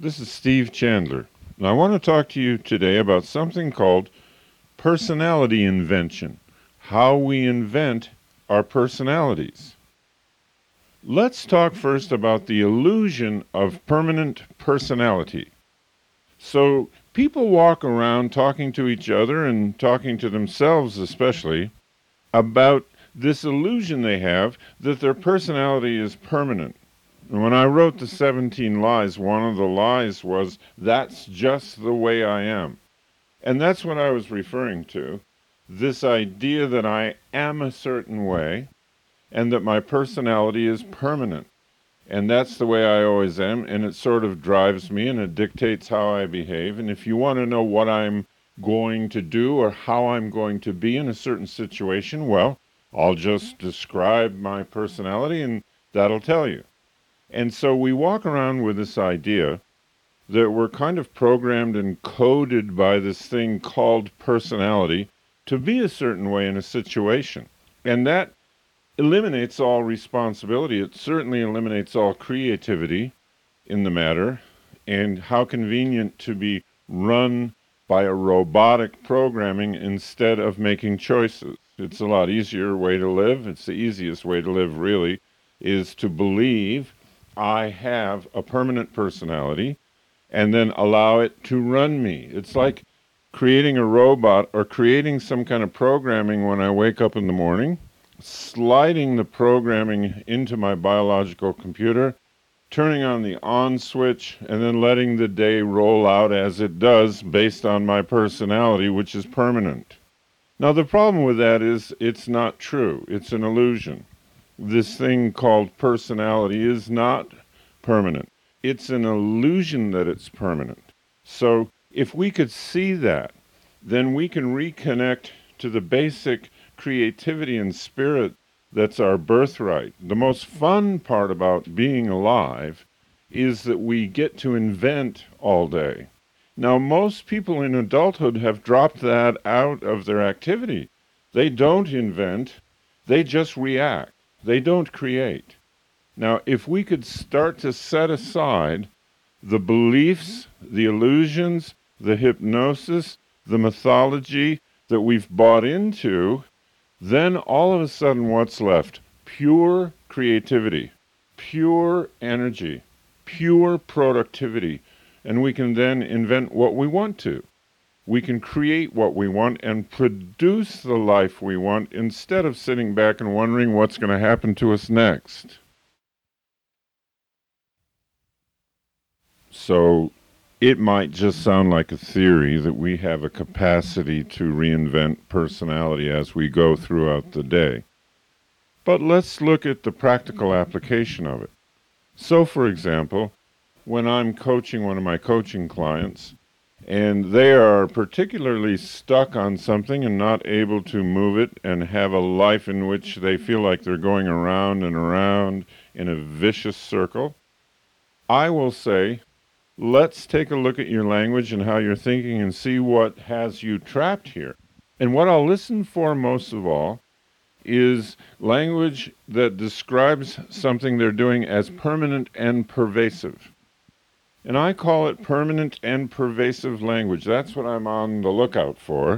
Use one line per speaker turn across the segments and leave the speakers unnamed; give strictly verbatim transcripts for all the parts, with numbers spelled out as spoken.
This is Steve Chandler, and I want to talk to you today about something called personality invention, how we invent our personalities. Let's talk first about the illusion of permanent personality. So, people walk around talking to each other and talking to themselves especially about this illusion they have that their personality is permanent. And when I wrote the seventeen Lies, one of the lies was, that's just the way I am. And that's what I was referring to, this idea that I am a certain way and that my personality is permanent. And that's the way I always am, and it sort of drives me and it dictates how I behave. And if you want to know what I'm going to do or how I'm going to be in a certain situation, well, I'll just describe my personality and that'll tell you. And so we walk around with this idea that we're kind of programmed and coded by this thing called personality to be a certain way in a situation. And that eliminates all responsibility. It certainly eliminates all creativity in the matter. And how convenient to be run by a robotic programming instead of making choices. It's a lot easier way to live. It's the easiest way to live, really, is to believe I have a permanent personality and then allow it to run me. It's like creating a robot or creating some kind of programming when I wake up in the morning, sliding the programming into my biological computer, turning on the on switch, and then letting the day roll out as it does based on my personality, which is permanent. Now, the problem with that is it's not true. It's an illusion. This thing called personality is not permanent. It's an illusion that it's permanent. So if we could see that, then we can reconnect to the basic creativity and spirit that's our birthright. The most fun part about being alive is that we get to invent all day. Now, most people in adulthood have dropped that out of their activity. They don't invent, they just react. They don't create. Now, if we could start to set aside the beliefs, the illusions, the hypnosis, the mythology that we've bought into, then all of a sudden what's left? Pure creativity, pure energy, pure productivity. And we can then invent what we want to. We can create what we want and produce the life we want instead of sitting back and wondering what's going to happen to us next. So it might just sound like a theory that we have a capacity to reinvent personality as we go throughout the day. But let's look at the practical application of it. So, for example, when I'm coaching one of my coaching clients, and they are particularly stuck on something and not able to move it and have a life in which they feel like they're going around and around in a vicious circle, I will say, let's take a look at your language and how you're thinking and see what has you trapped here. And what I'll listen for most of all is language that describes something they're doing as permanent and pervasive. And I call it permanent and pervasive language. That's what I'm on the lookout for.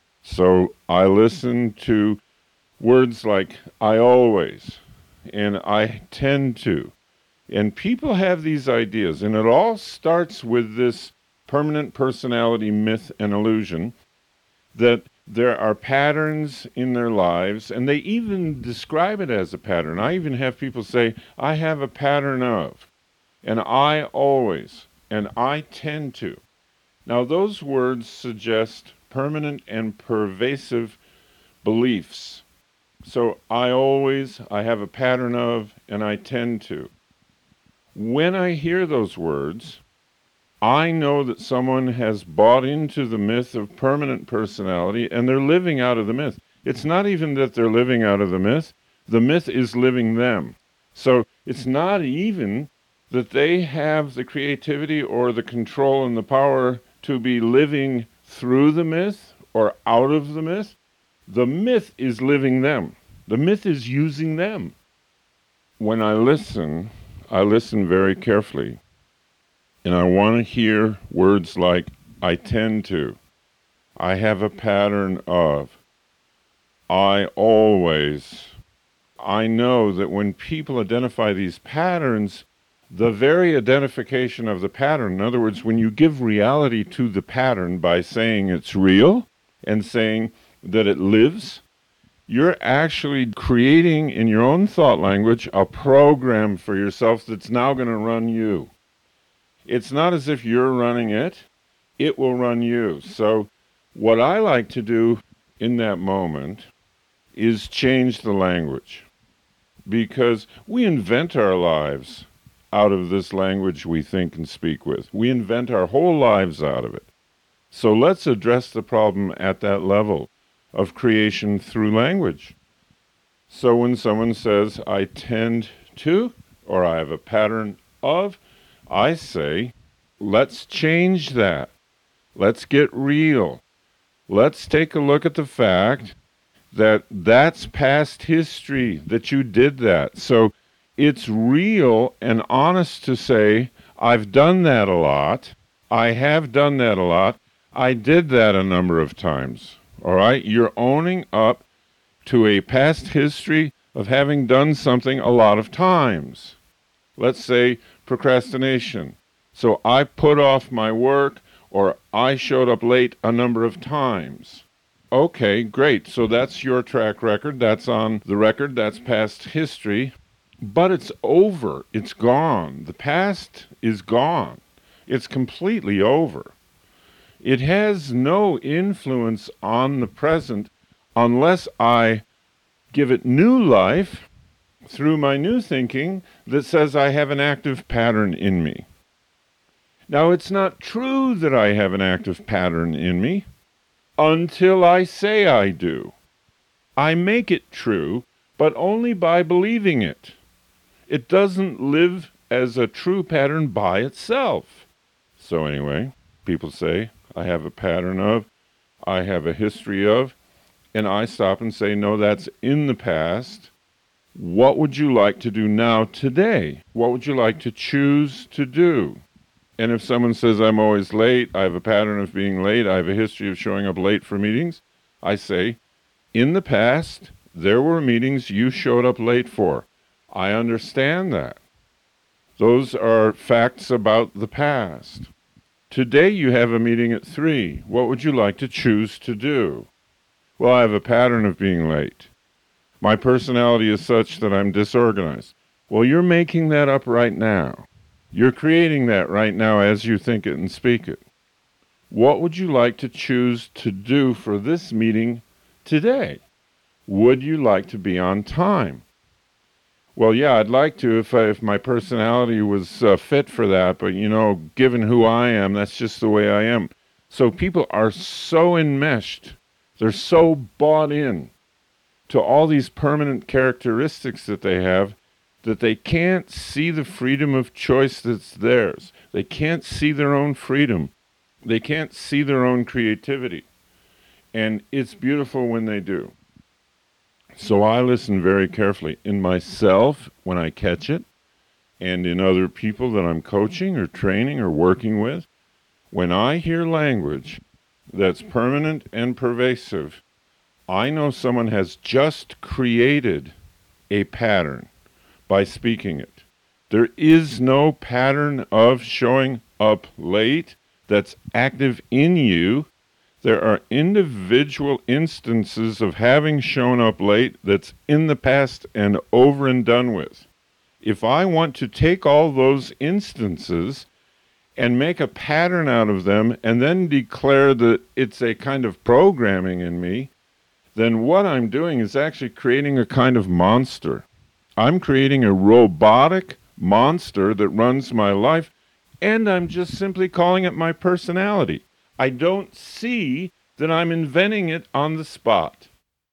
So I listen to words like I always and I tend to. And people have these ideas, and it all starts with this permanent personality myth and illusion that there are patterns in their lives, and they even describe it as a pattern. I even have people say, I have a pattern of, and I always, and I tend to. Now, those words suggest permanent and pervasive beliefs. So I always, I have a pattern of, and I tend to. When I hear those words, I know that someone has bought into the myth of permanent personality and they're living out of the myth. It's not even that they're living out of the myth. The myth is living them. So it's not even that they have the creativity or the control and the power to be living through the myth or out of the myth. The myth is living them. The myth is using them. When I listen, I listen very carefully. And I want to hear words like, I tend to, I have a pattern of, I always. I know that when people identify these patterns, the very identification of the pattern, in other words, when you give reality to the pattern by saying it's real and saying that it lives, you're actually creating in your own thought language a program for yourself that's now going to run you. It's not as if you're running it, it will run you. So what I like to do in that moment is change the language, because we invent our lives out of this language we think and speak with. We invent our whole lives out of it. So let's address the problem at that level of creation through language. So when someone says, I tend to, or I have a pattern of, I say, let's change that. Let's get real. Let's take a look at the fact that that's past history, that you did that. So it's real and honest to say, I've done that a lot. I have done that a lot. I did that a number of times. All right? You're owning up to a past history of having done something a lot of times. Let's say procrastination. So I put off my work, or I showed up late a number of times. Okay, great. So that's your track record. That's on the record. That's past history. But it's over. It's gone. The past is gone. It's completely over. It has no influence on the present unless I give it new life through my new thinking that says I have an active pattern in me. Now, it's not true that I have an active pattern in me until I say I do. I make it true, but only by believing it. It doesn't live as a true pattern by itself. So anyway, people say, I have a pattern of, I have a history of, and I stop and say, no, that's in the past. What would you like to do now today? What would you like to choose to do? And if someone says, I'm always late, I have a pattern of being late, I have a history of showing up late for meetings, I say, in the past, there were meetings you showed up late for. I understand that. Those are facts about the past. Today you have a meeting at three. What would you like to choose to do? Well, I have a pattern of being late. My personality is such that I'm disorganized. Well, you're making that up right now. You're creating that right now as you think it and speak it. What would you like to choose to do for this meeting today? Would you like to be on time? Well, yeah, I'd like to if I, if my personality was uh, fit for that, but, you know, given who I am, that's just the way I am. So people are so enmeshed, they're so bought in to all these permanent characteristics that they have that they can't see the freedom of choice that's theirs. They can't see their own freedom. They can't see their own creativity. And it's beautiful when they do. So I listen very carefully in myself when I catch it, and in other people that I'm coaching or training or working with. When I hear language that's permanent and pervasive, I know someone has just created a pattern by speaking it. There is no pattern of showing up late that's active in you. There are individual instances of having shown up late that's in the past and over and done with. If I want to take all those instances and make a pattern out of them and then declare that it's a kind of programming in me, then what I'm doing is actually creating a kind of monster. I'm creating a robotic monster that runs my life, and I'm just simply calling it my personality. I don't see that I'm inventing it on the spot.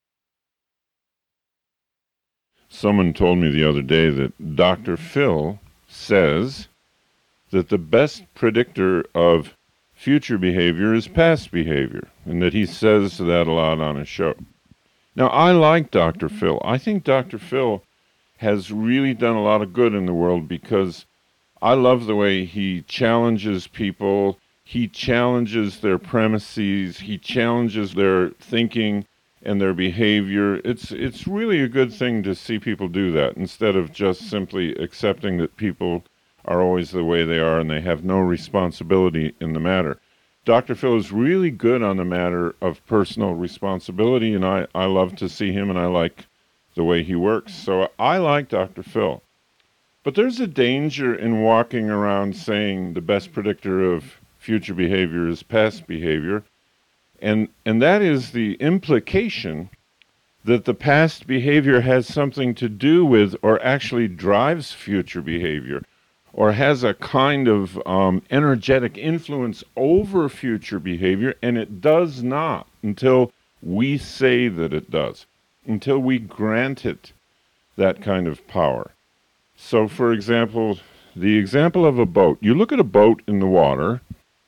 Someone told me the other day that Doctor Phil says that the best predictor of future behavior is past behavior, and that he says that a lot on his show. Now, I like Doctor Phil. I think Doctor Phil has really done a lot of good in the world because I love the way he challenges people. He challenges their premises. He challenges their thinking and their behavior. It's it's really a good thing to see people do that instead of just simply accepting that people are always the way they are and they have no responsibility in the matter. Doctor Phil is really good on the matter of personal responsibility, and I, I love to see him, and I like the way he works. So I like Doctor Phil. But there's a danger in walking around saying the best predictor of future behavior is past behavior, and and that is the implication that the past behavior has something to do with or actually drives future behavior or has a kind of um, energetic influence over future behavior, and it does not until we say that it does, until we grant it that kind of power. So, for example, the example of a boat. You look at a boat in the water,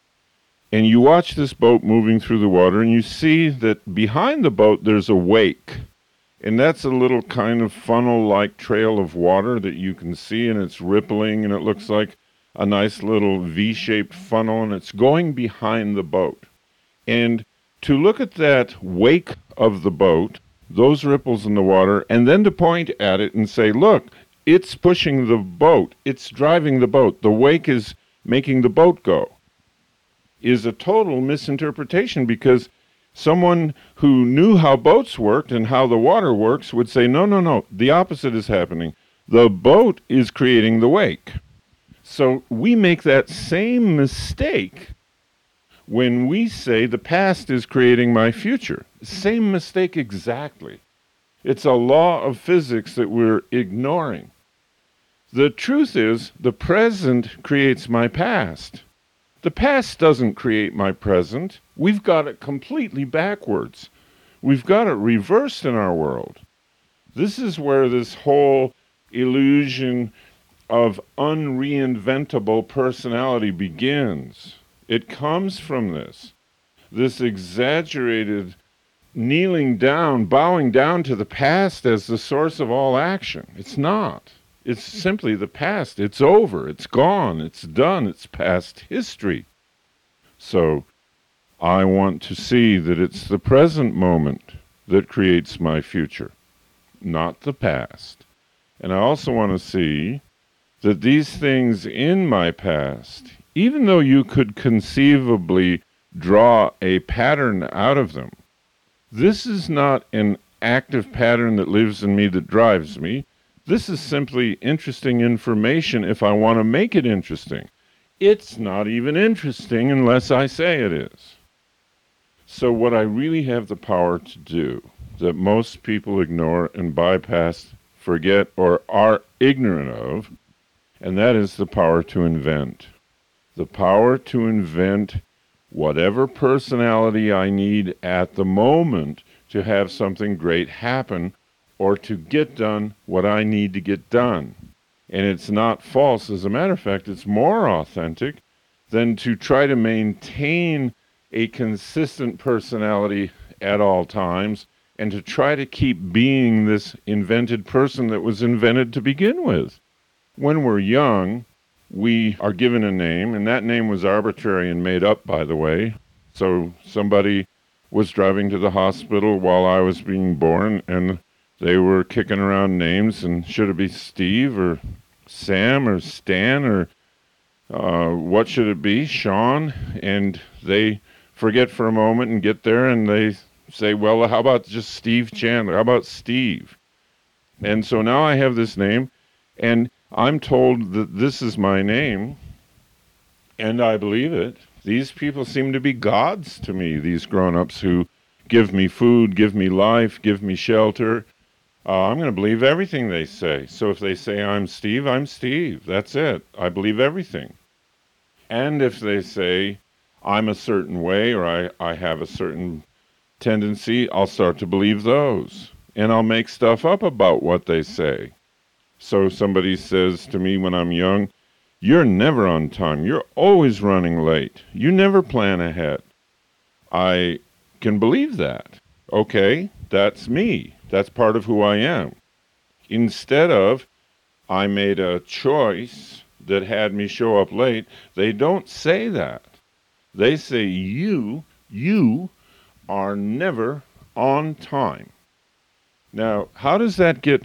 and you watch this boat moving through the water, and you see that behind the boat there's a wake. And that's a little kind of funnel-like trail of water that you can see, and it's rippling, and it looks like a nice little V-shaped funnel, and it's going behind the boat. And to look at that wake of the boat, those ripples in the water, and then to point at it and say, look, it's pushing the boat, it's driving the boat, the wake is making the boat go, is a total misinterpretation, because someone who knew how boats worked and how the water works would say, no, no, no, the opposite is happening. The boat is creating the wake. So we make that same mistake when we say the past is creating my future. Same mistake exactly. It's a law of physics that we're ignoring. The truth is, the present creates my past. The past doesn't create my present. We've got it completely backwards. We've got it reversed in our world. This is where this whole illusion of unreinventable personality begins. It comes from this, this exaggerated kneeling down, bowing down to the past as the source of all action. It's not. It's simply the past. It's over. It's gone. It's done. It's past history. So I want to see that it's the present moment that creates my future, not the past. And I also want to see that these things in my past, even though you could conceivably draw a pattern out of them, this is not an active pattern that lives in me that drives me. This is simply interesting information if I want to make it interesting. It's not even interesting unless I say it is. So what I really have the power to do, that most people ignore and bypass, forget, or are ignorant of, and that is the power to invent. The power to invent whatever personality I need at the moment to have something great happen, or to get done what I need to get done. And it's not false. As a matter of fact, it's more authentic than to try to maintain a consistent personality at all times and to try to keep being this invented person that was invented to begin with. When we're young, we are given a name, and that name was arbitrary and made up, by the way. So somebody was driving to the hospital while I was being born, and they were kicking around names, and should it be Steve or Sam or Stan or uh, what should it be, Sean? And they forget for a moment and get there, and they say, well, how about just Steve Chandler? How about Steve? And so now I have this name, and I'm told that this is my name, and I believe it. These people seem to be gods to me, these grown-ups who give me food, give me life, give me shelter. Uh, I'm going to believe everything they say. So if they say I'm Steve, I'm Steve. That's it. I believe everything. And if they say I'm a certain way or I, I have a certain tendency, I'll start to believe those. And I'll make stuff up about what they say. So somebody says to me when I'm young, you're never on time. You're always running late. You never plan ahead. I can believe that. Okay, that's me. That's part of who I am. Instead of, I made a choice that had me show up late, they don't say that. They say, you, you are never on time. Now, how does that get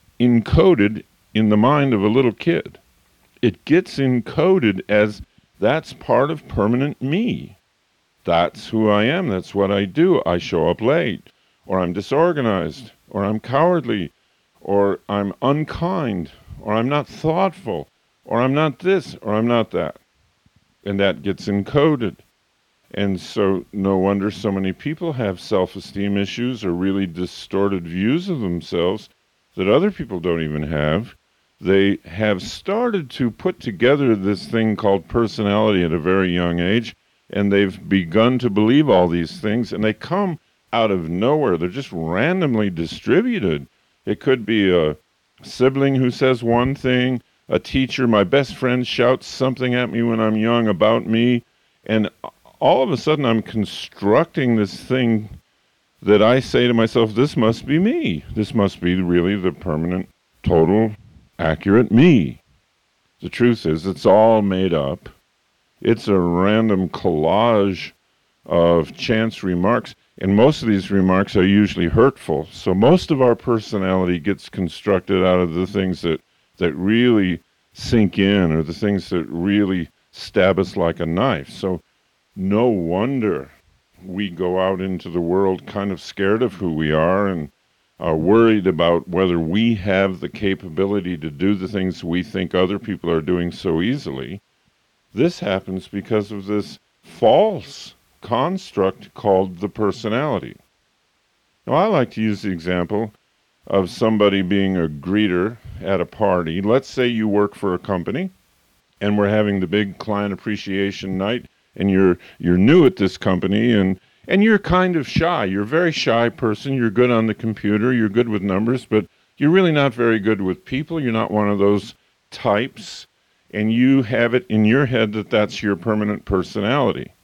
encoded in the mind of a little kid? It gets encoded as that's part of permanent me. That's who I am. That's what I do. I show up late, or I'm disorganized, or I'm cowardly, or I'm unkind, or I'm not thoughtful, or I'm not this, or I'm not that. And that gets encoded. And so no wonder so many people have self-esteem issues or really distorted views of themselves that other people don't even have. They have started to put together this thing called personality at a very young age, and they've begun to believe all these things, and they come out of nowhere. They're just randomly distributed. It could be a sibling who says one thing, a teacher, my best friend shouts something at me when I'm young about me, and all of a sudden I'm constructing this thing that I say to myself, this must be me. This must be really the permanent, total, accurate me. The truth is, it's all made up. It's a random collage of chance remarks, and most of these remarks are usually hurtful. So most of our personality gets constructed out of the things that, that really sink in, or the things that really stab us like a knife. So no wonder we go out into the world kind of scared of who we are and are worried about whether we have the capability to do the things we think other people are doing so easily. This happens because of this false construct called the personality. Now, I like to use the example of somebody being a greeter at a party. Let's say you work for a company, and we're having the big client appreciation night, and you're you're new at this company, and, and you're kind of shy. You're a very shy person. You're good on the computer. You're good with numbers, but you're really not very good with people. You're not one of those types. And you have it in your head that that's your permanent personality.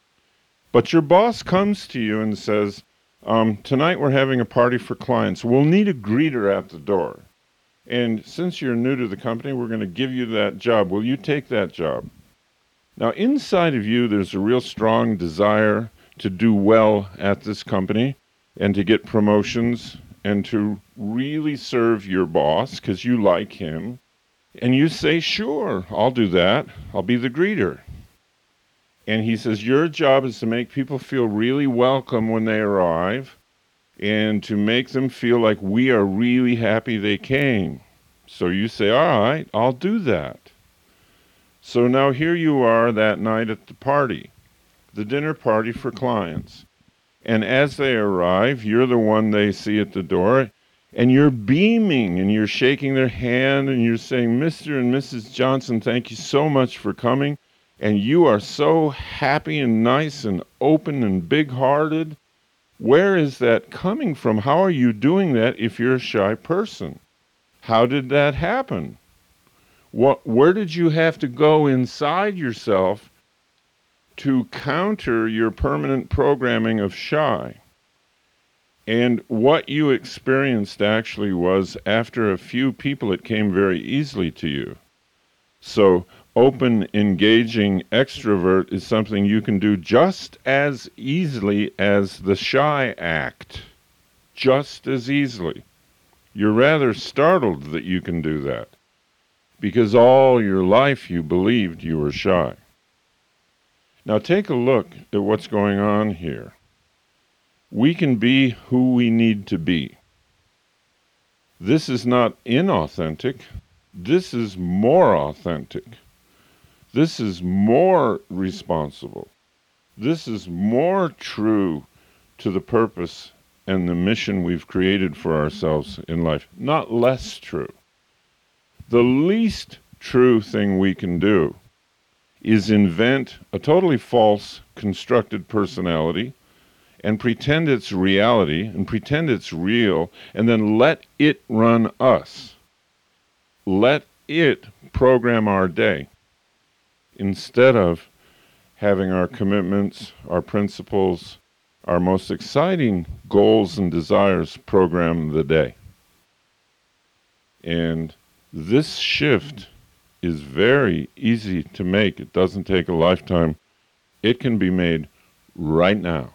But your boss comes to you and says, um, tonight we're having a party for clients. We'll need a greeter at the door. And since you're new to the company, we're going to give you that job. Will you take that job? Now, inside of you, there's a real strong desire to do well at this company and to get promotions and to really serve your boss because you like him. And you say, sure, I'll do that. I'll be the greeter. And he says, your job is to make people feel really welcome when they arrive and to make them feel like we are really happy they came. So you say, all right, I'll do that. So now here you are that night at the party, the dinner party for clients. And as they arrive, you're the one they see at the door. And you're beaming, and you're shaking their hand, and you're saying, Mister and Missus Johnson, thank you so much for coming. And you are so happy and nice and open and big-hearted. Where is that coming from? How are you doing that if you're a shy person? How did that happen? What, where did you have to go inside yourself to counter your permanent programming of shy? And what you experienced actually was, after a few people, it came very easily to you. So open, engaging extrovert is something you can do just as easily as the shy act. Just as easily. You're rather startled that you can do that, because all your life you believed you were shy. Now take a look at what's going on here. We can be who we need to be. This is not inauthentic. This is more authentic. This is more responsible. This is more true to the purpose and the mission we've created for ourselves in life, not less true. The least true thing we can do is invent a totally false, constructed personality and pretend it's reality, and pretend it's real, and then let it run us. Let it program our day, instead of having our commitments, our principles, our most exciting goals and desires program the day. And this shift is very easy to make. It doesn't take a lifetime. It can be made right now.